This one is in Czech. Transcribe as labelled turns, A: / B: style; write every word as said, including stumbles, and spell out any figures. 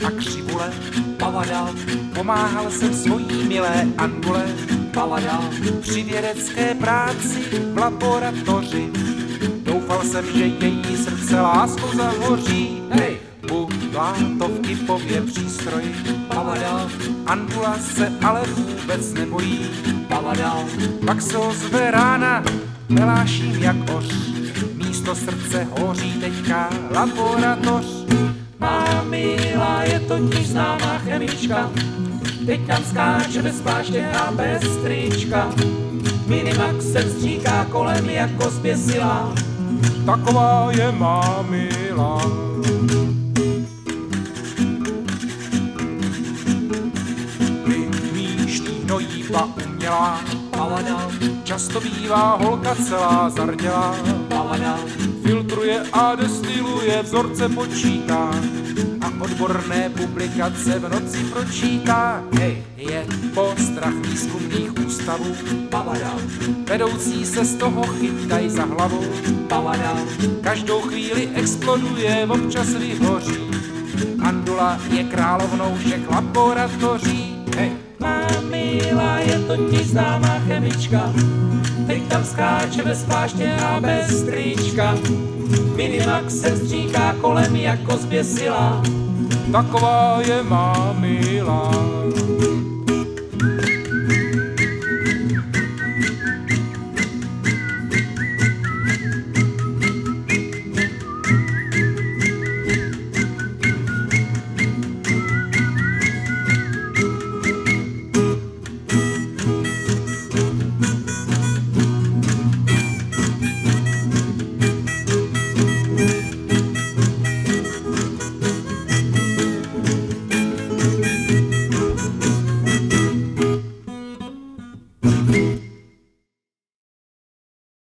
A: na křivule. Pavada, pomáhal jsem svojí milé Andule. Pavada, při vědecké práci v laboratoři. Doufal jsem, že její srdce láskou zahoří. Hej! Látovky pově přístroj. Pavada, Andula se ale vůbec nebojí. Pavada, pak se ozve rána, meláším jak oř. Místo srdce hoří teďka laboratoř. Má milá je totiž známá chemička, teď tam skáče bez pláště a bez trička. Minimax se vstříká kolem jako zběsilá, taková je má milá. Dojíba umělá, Pavada, často bývá holka celá zardělá. Pavada, filtruje a destiluje, vzorce počítá a odborné publikace v noci pročítá. Hej, je postrach výzkumných ústavů. Pavada, vedoucí se z toho chytaj za hlavu. Pavada, každou chvíli exploduje, občas vyhoří. Andula je královnou všech laboratoří. Hej, má milá je totiž známá chemička, teď tam skáče bez pláště a bez trička. Minimax se stříká kolem jako zběsilá, taková je má milá.